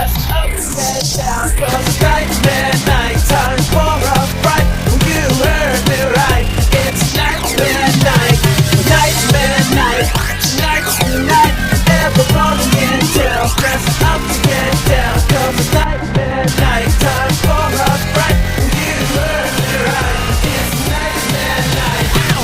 dress up to get down. Cause it's nightmare night, time for a fright. Well, you heard me right, it's nightmare night. Nightmare night, tonight's the night. Everybody can tell, dress up to get down. Cause it's nightmare night, time for a fright. Well, you heard me right, it's nightmare night.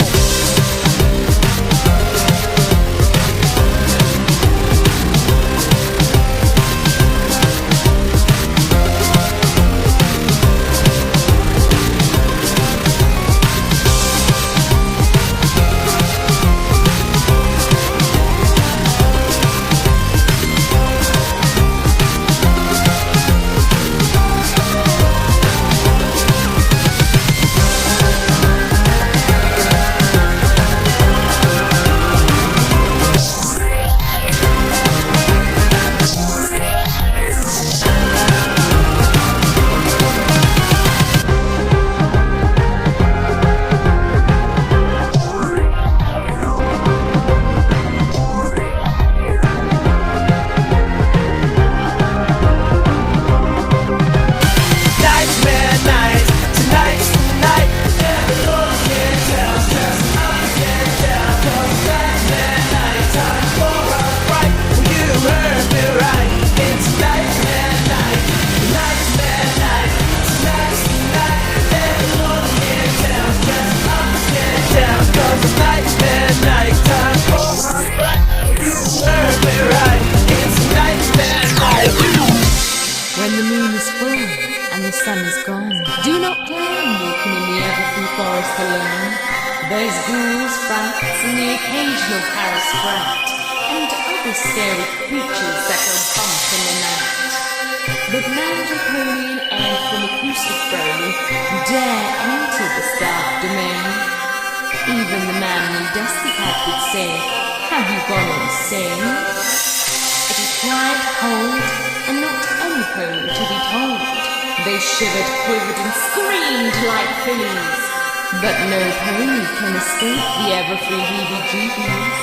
When the moon is full and the sun is gone, do not plan walking in the everfree forest alone. There's ghouls, franks, and the occasional Paris brat, and other scary creatures that go bump in the night. But Mandra Pony and Ed from Acoustic Brony dare enter the dark domain. Even the man in Dusty Cat would say, have you gone insane? It is quiet, cold, and not any pony to be told. They shivered, quivered, and screamed like fillies. But no pony can escape the everfree heebie-jeebies.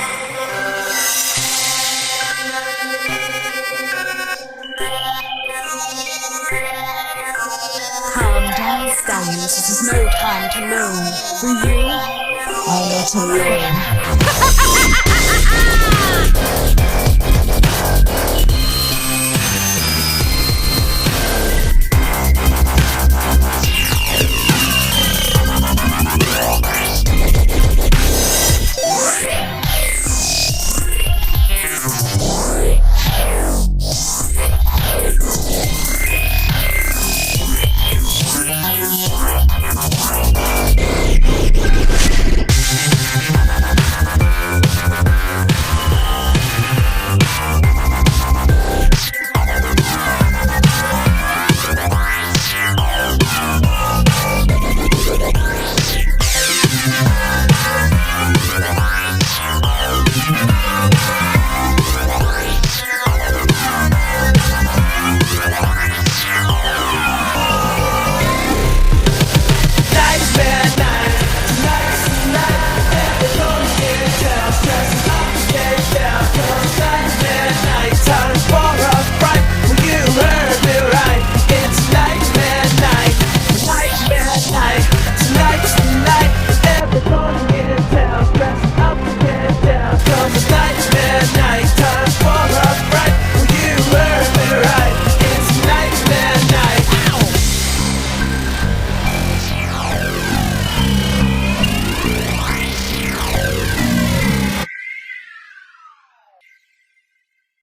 Calm down, stallions, this is no time to moan. For you, I'm not alone.